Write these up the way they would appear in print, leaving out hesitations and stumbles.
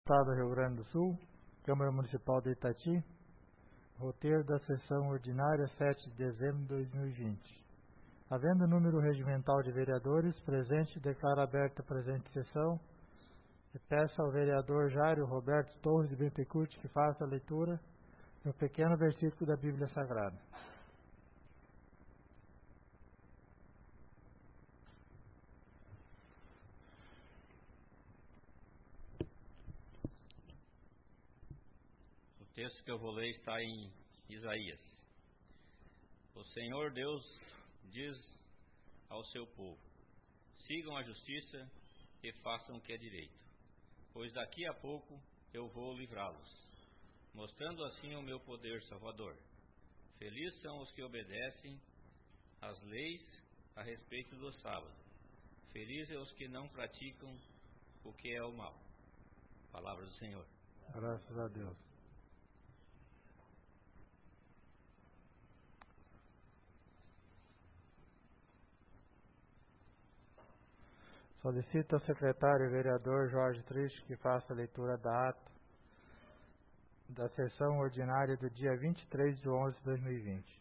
Estado do Rio Grande do Sul, Câmara Municipal de Itati, roteiro da sessão ordinária 7 de dezembro de 2020. Havendo número regimental de vereadores presente, declaro aberta a presente sessão e peço ao vereador Jairo Roberto Torres de Bittencourt que faça a leitura de um pequeno versículo da Bíblia Sagrada. O texto que eu vou ler está em Isaías. O Senhor Deus diz ao seu povo: sigam a justiça e façam o que é direito, pois daqui a pouco eu vou livrá-los, mostrando assim o meu poder salvador. Felizes são os que obedecem às leis a respeito do sábado. Felizes os que não praticam o que é o mal. Palavra do Senhor. Graças a Deus. Solicito ao secretário vereador Jorge Triste que faça a leitura da ata da sessão ordinária do dia 23 de 11 de 2020.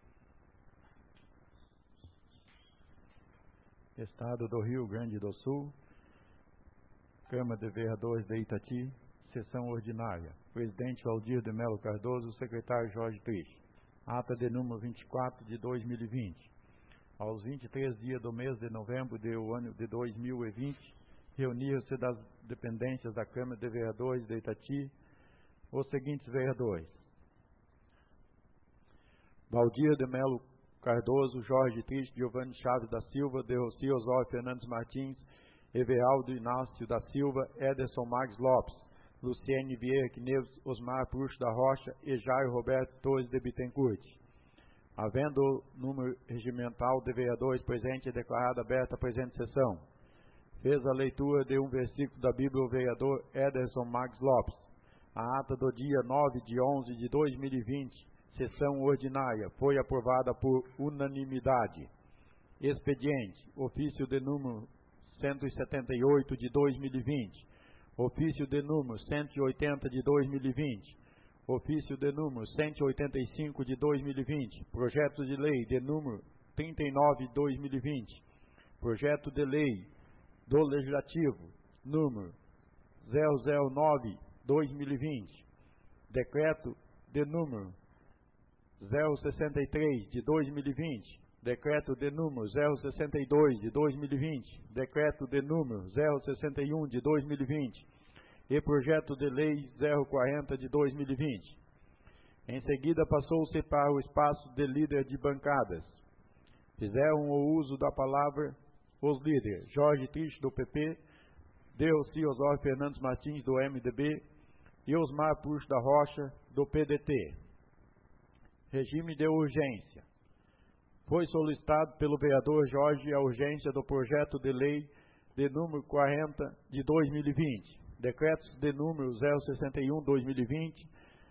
Estado do Rio Grande do Sul, Câmara de Vereadores de Itati, sessão ordinária. Presidente Valdir de Melo Cardoso, secretário Jorge Triste. Ata de número 24 de 2020. Aos 23 dias do mês de novembro do ano de 2020, reuniram-se das dependências da Câmara de Vereadores de Itati os seguintes vereadores: Valdir de Melo Cardoso, Jorge Triste, Giovanni Chaves da Silva, De Rossi Osório Fernandes Martins, Everaldo Inácio da Silva, Ederson Marques Lopes, Luciene Vieira Quineves, Osmar Prucho da Rocha e Jairo Roberto Torres de Bittencourt. Havendo número regimental de vereadores presente e declarada aberta a presente sessão, fez a leitura de um versículo da Bíblia o vereador Ederson Marques Lopes. A ata do dia 9 de 11 de 2020, sessão ordinária, foi aprovada por unanimidade. Expediente, ofício de número 178 de 2020, ofício de número 180 de 2020, ofício de número 185 de 2020, projeto de lei de número 39 de 2020, projeto de lei do Legislativo número 009/2020, decreto de número 063 de 2020, decreto de número 062 de 2020, decreto de número 061 de 2020 e projeto de lei 040 de 2020. Em seguida passou-se para o espaço de líder de bancadas. Fizeram o uso da palavra os líderes: Jorge Triste do PP, De Rossi Osório Fernandes Martins do MDB e Osmar Prucho da Rocha do PDT. Regime de urgência. Foi solicitado pelo vereador Jorge a urgência do projeto de lei de número 40 de 2020, decretos de número 061/2020,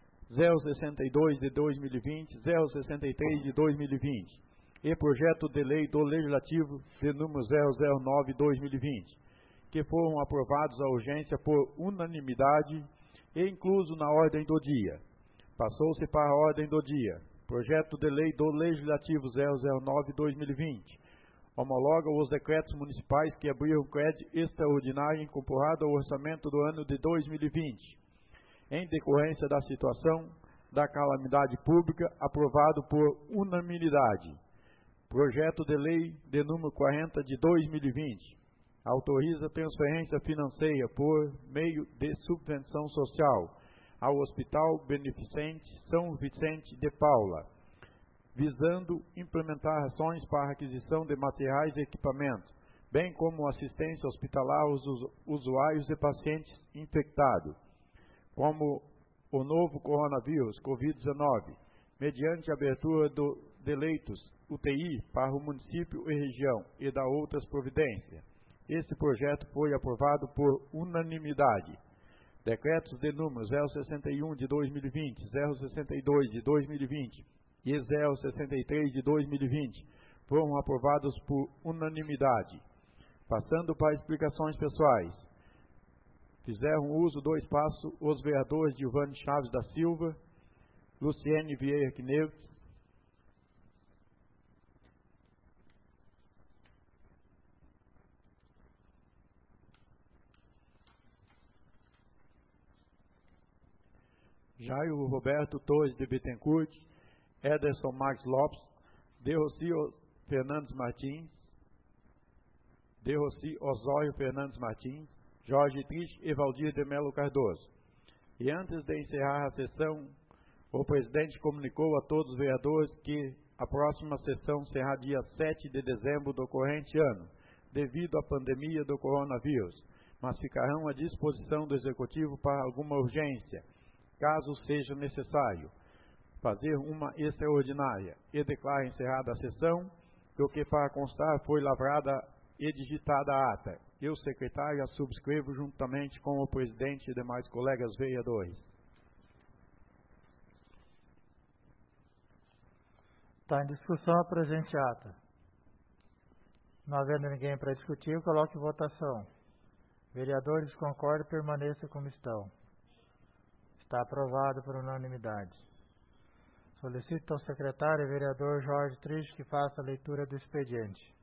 062 de 2020, 063 de 2020 e projeto de lei do Legislativo de número 009/2020, que foram aprovados à urgência por unanimidade e incluso na ordem do dia. Passou-se para a ordem do dia: projeto de lei do Legislativo 009/2020, homologa os decretos municipais que abriram crédito extraordinário incorporado ao orçamento do ano de 2020, em decorrência da situação da calamidade pública, aprovado por unanimidade. Projeto de lei de número 40 de 2020, autoriza transferência financeira por meio de subvenção social ao Hospital Beneficente São Vicente de Paula, visando implementar ações para aquisição de materiais e equipamentos, bem como assistência hospitalar aos usuários e pacientes infectados, como o novo coronavírus, Covid-19, mediante abertura de leitos UTI para o município e região e da outras providências. Esse projeto foi aprovado por unanimidade. Decretos de número 061 de 2020, 062 de 2020 e 063 de 2020 foram aprovados por unanimidade. Passando para explicações pessoais. Fizeram uso do espaço os vereadores Giovanni Chaves da Silva, Luciene Vieira Quineus, Jairo Roberto Torres de Bittencourt, Ederson Marques Lopes, Derocio Fernandes Martins, Deroci Osório Fernandes Martins, Jorge Triste e Valdir de Melo Cardoso. E antes de encerrar a sessão, o presidente comunicou a todos os vereadores que a próxima sessão será dia 7 de dezembro do corrente ano, devido à pandemia do coronavírus, mas ficarão à disposição do Executivo para alguma urgência, caso seja necessário fazer uma extraordinária, e declara encerrada a sessão, do que para constar foi lavrada e digitada a ata. Eu, secretário, a subscrevo juntamente com o presidente e demais colegas vereadores. Está em discussão a presente ata. Não havendo ninguém para discutir, coloque em votação. Vereadores, concordam, permaneça como estão. Está aprovado por unanimidade. Solicito ao secretário, vereador Jorge Triste, que faça a leitura do expediente.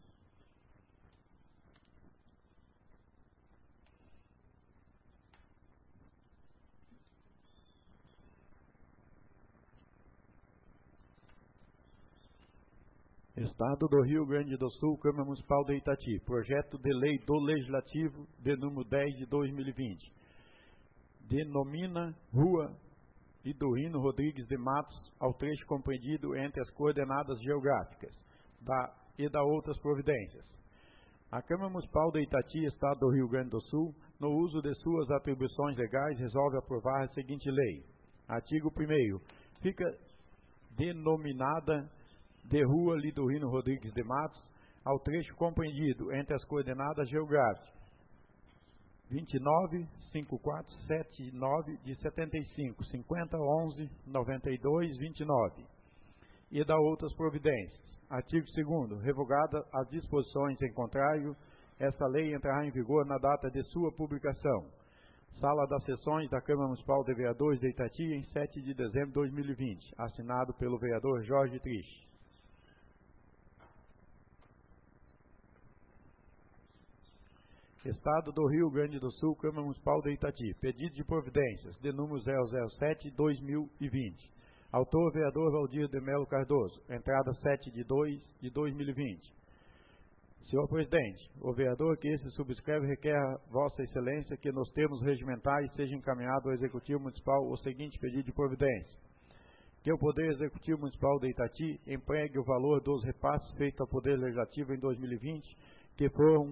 Estado do Rio Grande do Sul, Câmara Municipal de Itati, projeto de lei do Legislativo de número 10 de 2020. Denomina Rua Idurino Rodrigues de Matos ao trecho compreendido entre as coordenadas geográficas e da outras providências. A Câmara Municipal de Itati, Estado do Rio Grande do Sul, no uso de suas atribuições legais, resolve aprovar a seguinte lei. Artigo 1º. Fica denominada de Rua Lidurino Rodrigues de Matos ao trecho compreendido entre as coordenadas geográficas 29, 54, 79 de 75, 50, 11, 92, 29 e da outras providências. Artigo 2º. Revogada as disposições em contrário, essa lei entrará em vigor na data de sua publicação. Sala das Sessões da Câmara Municipal de Vereadores de Itati, em 7 de dezembro de 2020. Assinado pelo vereador Jorge Triste. Estado do Rio Grande do Sul, Câmara Municipal de Itati. Pedido de providências, de número 007-2020. Autor, vereador Valdir de Melo Cardoso. Entrada 7 de 2 de 2020. Senhor presidente, o vereador que esse subscreve requer a Vossa Excelência que nos termos regimentais seja encaminhado ao Executivo Municipal o seguinte pedido de providência. Que o Poder Executivo Municipal de Itati empregue o valor dos repasses feitos ao Poder Legislativo em 2020 que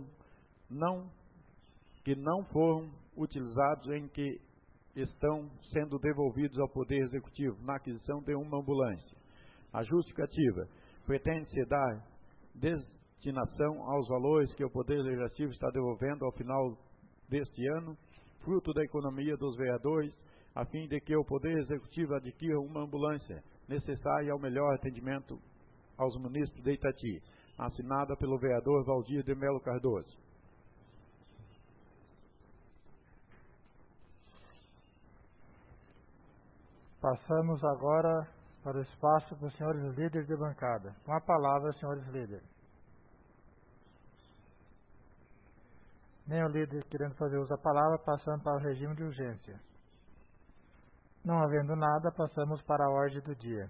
não foram utilizados em que estão sendo devolvidos ao Poder Executivo na aquisição de uma ambulância. A justificativa pretende-se dar destinação aos valores que o Poder Legislativo está devolvendo ao final deste ano, fruto da economia dos vereadores, a fim de que o Poder Executivo adquira uma ambulância necessária ao melhor atendimento aos munícipes de Itati. Assinada pelo vereador Valdir de Melo Cardoso. Passamos agora para o espaço para os senhores líderes de bancada. Com a palavra, senhores líderes. Nem o líder querendo fazer uso da palavra, passando para o regime de urgência. Não havendo nada, passamos para a ordem do dia.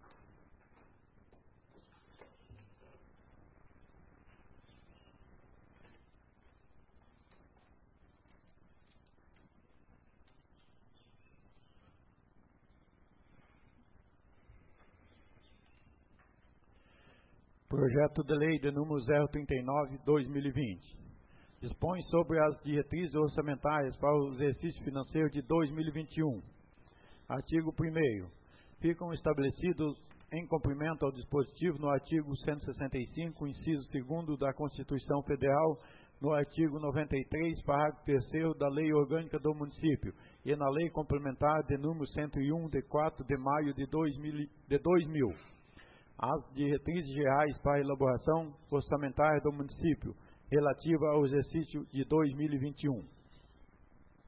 Projeto de Lei de número 039/2020. Dispõe sobre as diretrizes orçamentárias para o exercício financeiro de 2021. Artigo 1º. Ficam estabelecidos em cumprimento ao dispositivo no artigo 165, inciso 2º da Constituição Federal, no artigo 93, parágrafo 3º da Lei Orgânica do Município e na Lei Complementar de número 101, de 4 de maio de 2000. As diretrizes gerais para a elaboração orçamentária do município, relativa ao exercício de 2021.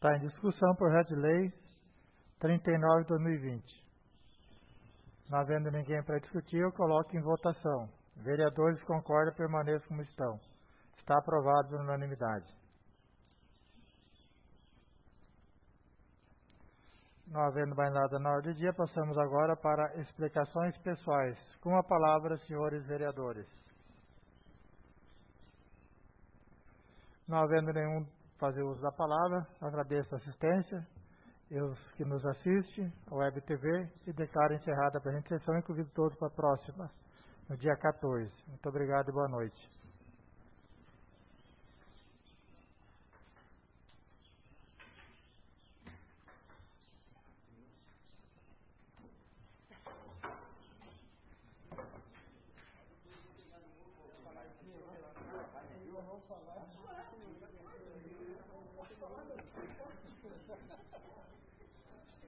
Está em discussão o projeto de lei 39 de 2020. Não havendo ninguém para discutir, eu coloco em votação. Vereadores que concordam, permaneçam como estão. Está aprovado por unanimidade. Não havendo mais nada na ordem do dia, passamos agora para explicações pessoais. Com a palavra, senhores vereadores. Não havendo nenhum fazer uso da palavra, agradeço a assistência, os que nos assistem, a Web TV, e declaro encerrada a presente sessão e convido todos para a próxima, no dia 14. Muito obrigado e boa noite.